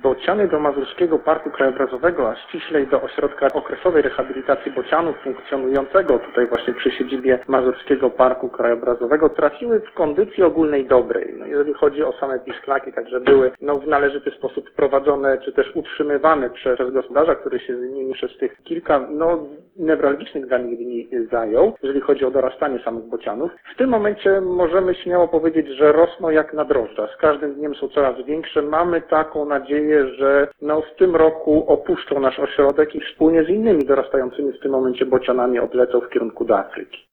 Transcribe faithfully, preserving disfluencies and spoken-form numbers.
bociany do Mazurskiego Parku Krajobrazowego, a ściślej do Ośrodka Okresowej Rehabilitacji Bocianów funkcjonującego tutaj właśnie przy siedzibie Mazurskiego Parku Krajobrazowego, trafiły w kondycji ogólnej dobrej. No, jeżeli chodzi o same piszczlaki, także były no, w należyty sposób prowadzone czy też utrzymywane przez, przez gospodarza, który się z nimi przez tych kilka no, newralgicznych dla nich dni zajął, jeżeli chodzi o dorastanie samych bocianów. W tym momencie możemy śmiało powiedzieć, że rosną jak na drożdżach. Z każdym dniem są coraz większe. Mamy taką nadzieję, że no, w tym roku opuszczą nasz ośrodek i wspólnie z innymi dorastającymi w tym momencie bocianami odlecą w kierunku do Afryki.